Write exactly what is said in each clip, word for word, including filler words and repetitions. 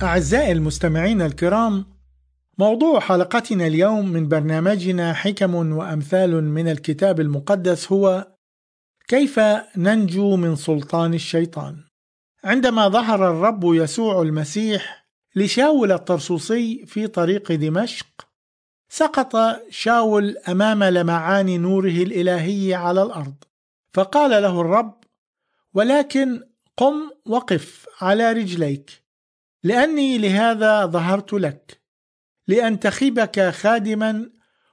أعزائي المستمعين الكرام، موضوع حلقتنا اليوم من برنامجنا حكم وأمثال من الكتاب المقدس هو كيف ننجو من سلطان الشيطان. عندما ظهر الرب يسوع المسيح لشاول الطرسوسي في طريق دمشق، سقط شاول أمام لمعان نوره الإلهي على الأرض، فقال له الرب: ولكن قم وقف على رجليك، لأني لهذا ظهرت لك، لأنتخبك خادما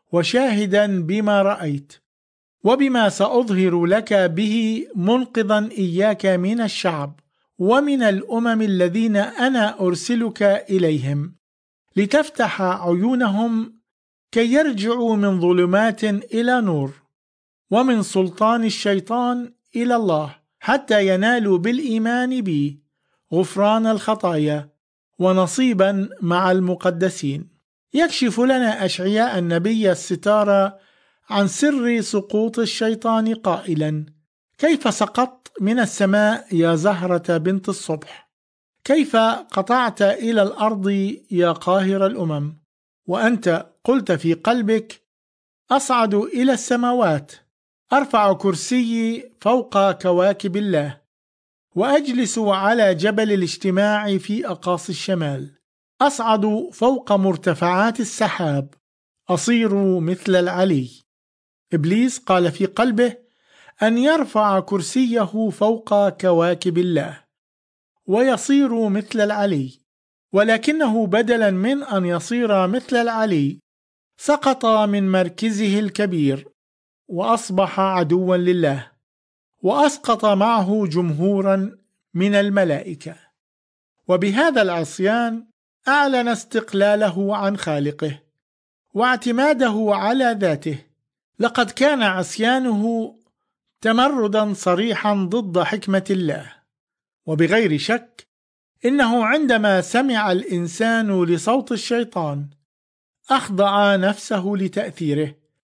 وشاهدا بما رأيت، وبما سأظهر لك به منقذا إياك من الشعب ومن الأمم الذين أنا أرسلك إليهم، لتفتح عيونهم كي يرجعوا من ظلمات إلى نور، ومن سلطان الشيطان إلى الله، حتى ينالوا بالإيمان بي غفران الخطايا ونصيبا مع المقدسين. يكشف لنا أشعياء النبي الستار عن سر سقوط الشيطان قائلا: كيف سقطت من السماء يا زهرة بنت الصبح؟ كيف قطعت إلى الأرض يا قاهر الأمم؟ وأنت قلت في قلبك: أصعد إلى السماوات، أرفع كرسيي فوق كواكب الله، وأجلس على جبل الاجتماع في أقاصي الشمال، أصعد فوق مرتفعات السحاب، أصير مثل العلي. إبليس قال في قلبه أن يرفع كرسيه فوق كواكب الله ويصير مثل العلي، ولكنه بدلا من أن يصير مثل العلي سقط من مركزه الكبير وأصبح عدوا لله، وأسقط معه جمهورا من الملائكة. وبهذا العصيان أعلن استقلاله عن خالقه واعتماده على ذاته. لقد كان عصيانه تمردا صريحا ضد حكمة الله، وبغير شك إنه عندما سمع الإنسان لصوت الشيطان أخضع نفسه لتأثيره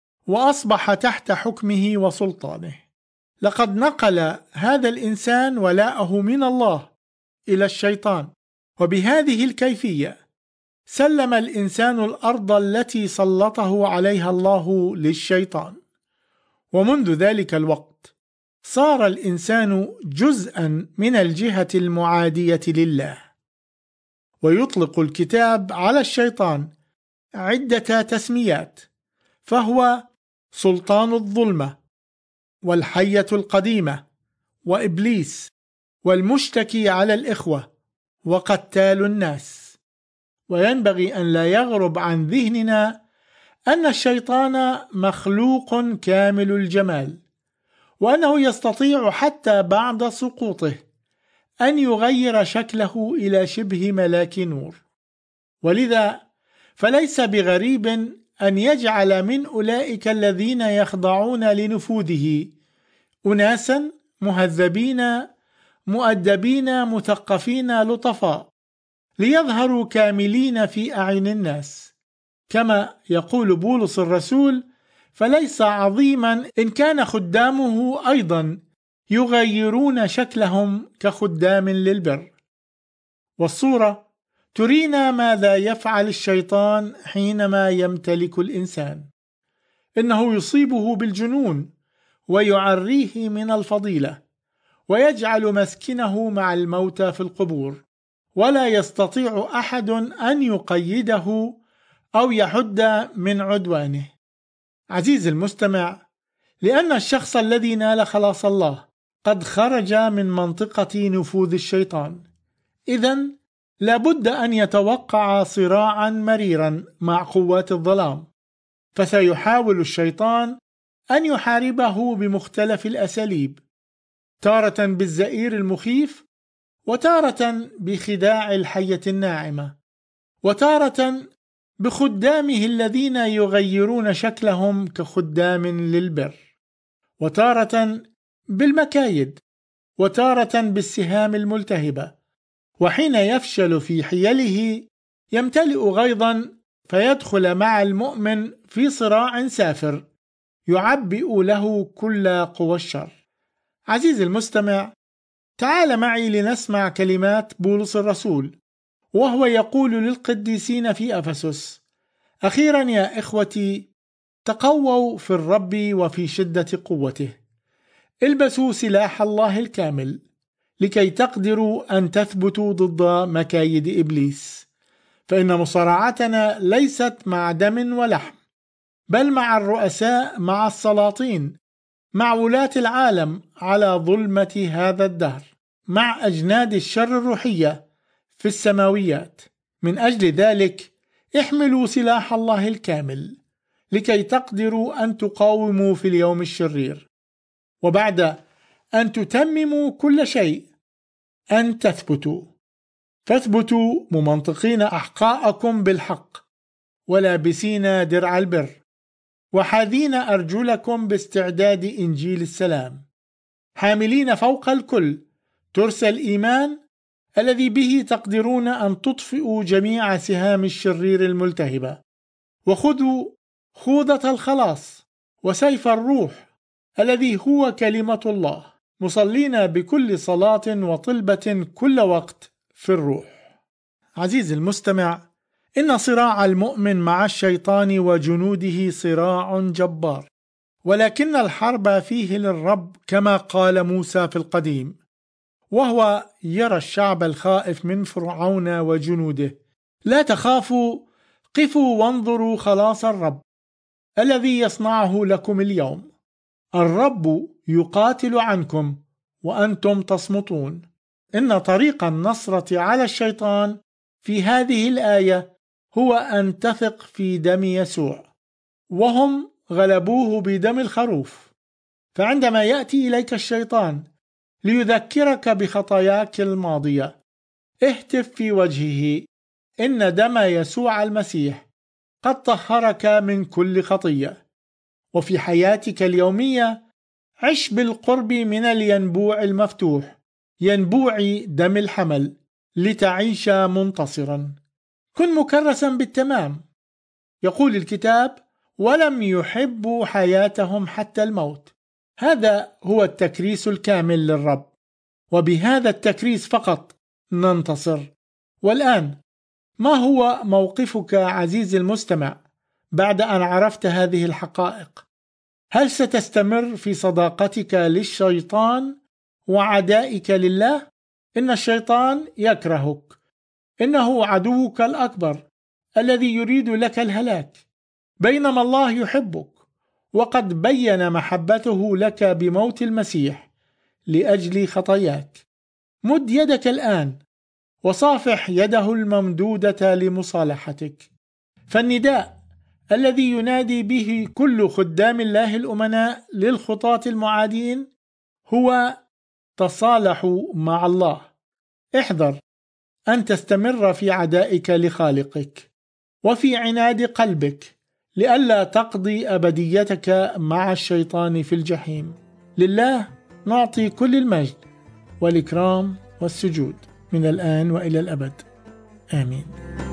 وأصبح تحت حكمه وسلطانه. لقد نقل هذا الإنسان ولاءه من الله إلى الشيطان، وبهذه الكيفية سلم الإنسان الأرض التي سلطه عليها الله للشيطان. ومنذ ذلك الوقت صار الإنسان جزءا من الجهة المعادية لله. ويطلق الكتاب على الشيطان عدة تسميات، فهو سلطان الظلمة، والحية القديمة، وإبليس، والمشتكي على الإخوة، وقتال الناس. وينبغي أن لا يغرب عن ذهننا أن الشيطان مخلوق كامل الجمال، وأنه يستطيع حتى بعد سقوطه أن يغير شكله إلى شبه ملاك نور. ولذا فليس بغريب أن يجعل من أولئك الذين يخضعون لنفوذه أناسا مهذبين مؤدبين مثقفين لطفاء، ليظهروا كاملين في أعين الناس. كما يقول بولس الرسول: فليس عظيما إن كان خدامه أيضا يغيرون شكلهم كخدام للبر. والصورة ترينا ماذا يفعل الشيطان حينما يمتلك الإنسان. إنه يصيبه بالجنون ويعريه من الفضيلة، ويجعل مسكنه مع الموتى في القبور، ولا يستطيع أحد أن يقيده أو يحد من عدوانه. عزيزي المستمع، لأن الشخص الذي نال خلاص الله قد خرج من منطقة نفوذ الشيطان، إذن لابد أن يتوقع صراعا مريرا مع قوات الظلام، فسيحاول الشيطان أن يحاربه بمختلف الأساليب، تارة بالزئير المخيف، وتارة بخداع الحية الناعمة، وتارة بخدامه الذين يغيرون شكلهم كخدام للبر، وتارة بالمكايد، وتارة بالسهام الملتهبة. وحين يفشل في حيله يمتلئ غيظا فيدخل مع المؤمن في صراع سافر يعبئ له كل قوى الشر. عزيزي المستمع، تعال معي لنسمع كلمات بولس الرسول وهو يقول للقديسين في أفسس: أخيرا يا إخوتي، تقووا في الرب وفي شدة قوته، البسوا سلاح الله الكامل لكي تقدروا أن تثبتوا ضد مكايد إبليس، فإن مصارعتنا ليست مع دم ولحم، بل مع الرؤساء، مع السلاطين، مع ولاة العالم على ظلمة هذا الدهر، مع أجناد الشر الروحية في السماويات. من أجل ذلك احملوا سلاح الله الكامل لكي تقدروا أن تقاوموا في اليوم الشرير، وبعد أن تتمموا كل شيء أن تثبتوا. فاثبتوا ممنطقين أحقاءكم بالحق، ولابسين درع البر، وحاذين أرجلكم باستعداد إنجيل السلام، حاملين فوق الكل ترس الإيمان الذي به تقدرون أن تطفئوا جميع سهام الشرير الملتهبة. وخذوا خوذة الخلاص وسيف الروح الذي هو كلمة الله، مصلين بكل صلاة وطلبة كل وقت في الروح. عزيزي المستمع، إن صراع المؤمن مع الشيطان وجنوده صراع جبار، ولكن الحرب فيه للرب كما قال موسى في القديم، وهو يرى الشعب الخائف من فرعون وجنوده: لا تخافوا، قفوا وانظروا خلاص الرب الذي يصنعه لكم اليوم. الرب يقاتل عنكم وأنتم تصمتون. إن طريق النصرة على الشيطان في هذه الآية هو أن تثق في دم يسوع، وهم غلبوه بدم الخروف. فعندما يأتي إليك الشيطان ليذكرك بخطاياك الماضية، اهتف في وجهه: إن دم يسوع المسيح قد طهرك من كل خطية. وفي حياتك اليومية عش بالقرب من الينبوع المفتوح، ينبوع دم الحمل، لتعيش منتصرا. كن مكرسا بالتمام. يقول الكتاب: ولم يحبوا حياتهم حتى الموت. هذا هو التكريس الكامل للرب، وبهذا التكريس فقط ننتصر. والآن، ما هو موقفك عزيزي المستمع بعد أن عرفت هذه الحقائق؟ هل ستستمر في صداقتك للشيطان وعدائك لله؟ إن الشيطان يكرهك، إنه عدوك الأكبر الذي يريد لك الهلاك، بينما الله يحبك وقد بين محبته لك بموت المسيح لأجل خطاياك. مد يدك الآن وصافح يده الممدودة لمصالحتك، فالنداء الذي ينادي به كل خدام الله الأمناء للخطاة المعادين هو: تصالحوا مع الله. احذر أن تستمر في عدائك لخالقك وفي عناد قلبك، لئلا تقضي أبديتك مع الشيطان في الجحيم. لله نعطي كل المجد والإكرام والسجود من الآن وإلى الأبد. آمين.